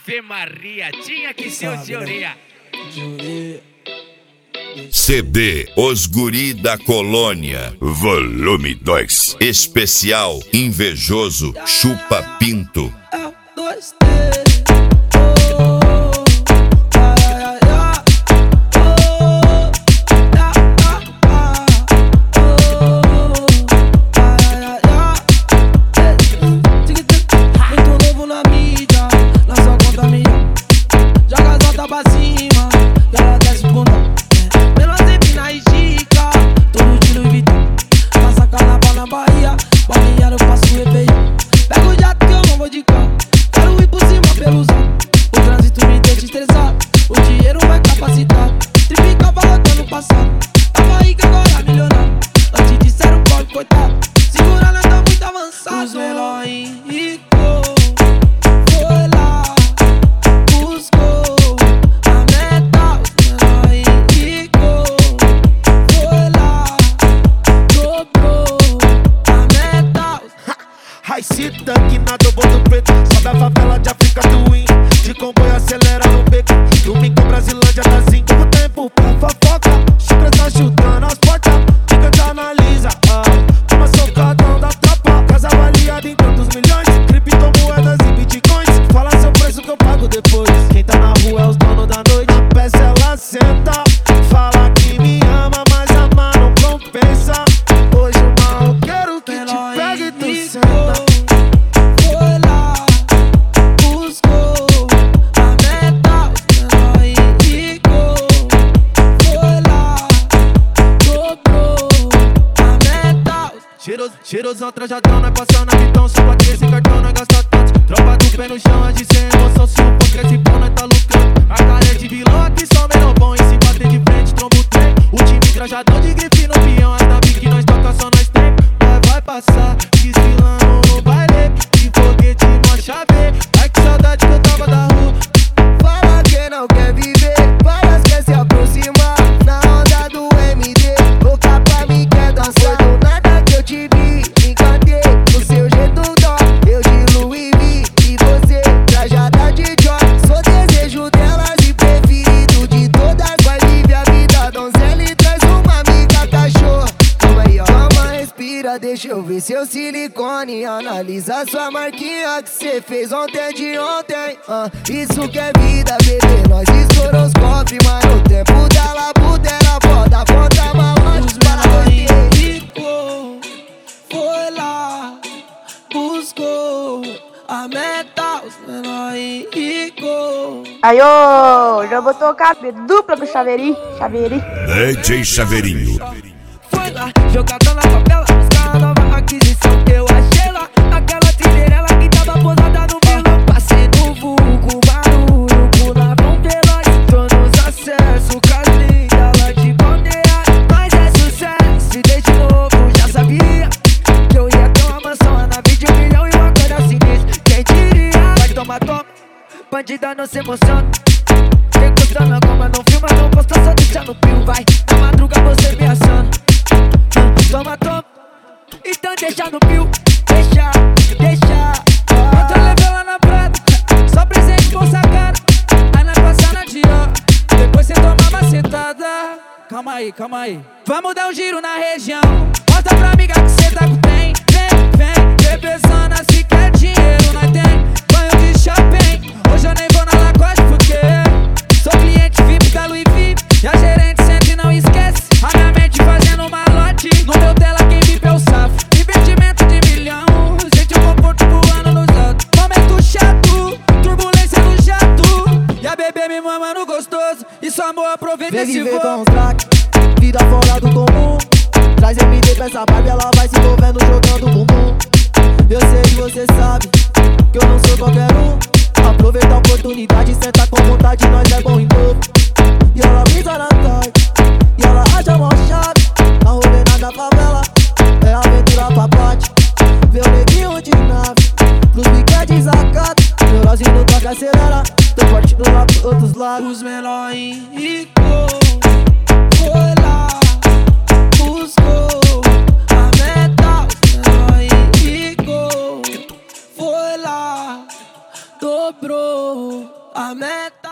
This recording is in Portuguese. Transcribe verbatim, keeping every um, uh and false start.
Ave Maria, tinha que ser o Juria. C D Os Guri da Colônia, volume dois. Especial Invejoso Chupa Pinto. Tanque na do boto preto, sobe a favela de África Twin. De comboio acelera no beco, domingo Brasilândia tá assim. Pouco tempo pra fofoca, chifres tá chutando as portas. Fica te analisa, ah, toma socadão da tropa. Casa avaliada em tantos milhões, criptomoedas e bitcoins. Fala seu preço que eu pago depois. Quem tá na rua é os donos da noite. A peça ela senta, fala que me ama, mas amar não compensa. Hoje mal eu quero que te pegue e tu senta. Cheirosão, trajadão, nós passando a vitão. Só pra ter esse cartão, nós gasta tanto. Tropa do pé no chão, age sem emoção. Se o pão quer esse pão, nós tá lucrando. A cara é de vilão, aqui só menor bom. E se bater de frente, trombo o trem. O time trajadão de grife no peão. As naves que nós toca, só nós tem. Vai, vai passar, desfilando no baile. De foguete, nós chave. Ai que saudade que eu tava da rua. Fala que não quer viver, várias quer se aproximar. Na onda do M D, louca pra mim quer dançar. Eu te vi, me encantei no seu jeito dó. Eu de Louis V e você trajada de Joy. Sou desejo delas e preferido de todas. Vai viver a vida, donzela e traz uma amiga cachorra. Calma aí, ó, calma, respira, deixa eu ver seu silicone. Analisa sua marquinha que cê fez ontem de ontem. ah, Isso que é vida, bebê, nós estourou os cofres. Mas no tempo dela, puta era foda. Conta malote para dois. Foi lá, buscou a meta, os menores ricos. Aí, ô, já vou tocar dupla pro Chaveirinho, Chaveirinho. D J Chaveirinho. Foi lá, jogadão na favela, buscar a nova aquisição que eu achei lá. Aquela Cinderela que tava posada no vilão. Passei no vulgo, barulho, pulavam veloz. Tô nos acessos, casinha lá de balneário. Mas é sucesso, e desde novo já sabia que eu ia ter uma mansão, a nave de um milhão e uma coisa sinistra. Quem diria? Vai tomar toma, bandida não se emociona. Quem gosta na goma não filma, não posta, só deixa no pio. Vai, na madruga você me assando. Toma, toma, então deixa no pio. Deixa, deixa. Eu tô levando lá na prata, só presente com sacada. Aí nós passa na dia, depois cê toma uma sentada. Calma aí, calma aí. Vamos dar um giro na região. Mostra pra amiga que cê tá com trem. Vem, vem, bebezona, se quer dinheiro nós tem. Banho de shopping, hoje eu nem vou na Lacoste porque sou cliente V I P da Louis V. E a gerente sente e não esquece. A minha mente fazendo malote. No meu dela quem vive é o safo. Investimento de milhão, sente o conforto voando nos altos. Momento chato, turbulência no jato. E a bebê me mama no gostoso. Isso amor, aproveita esse voo. Vem viver com os crack, vida fora do comum. Traz M D pra essa vibe, ela vai se envolvendo jogando bumbum. Eu sei que você sabe que eu não sou qualquer um. Aproveita a oportunidade, senta com vontade, nós é bom em dobro. E ela brisa na tarde, e ela acha mó chave. Na rolê da favela, é aventura pra parte. Vê o neguinho de nave, pros piquetes desacato. Neurozinho no toque acelera, tô partindo lá pros outros lados. Os menores ricos, foi lá, buscou a meta. Os menores ricos, foi lá, dobrou. A meta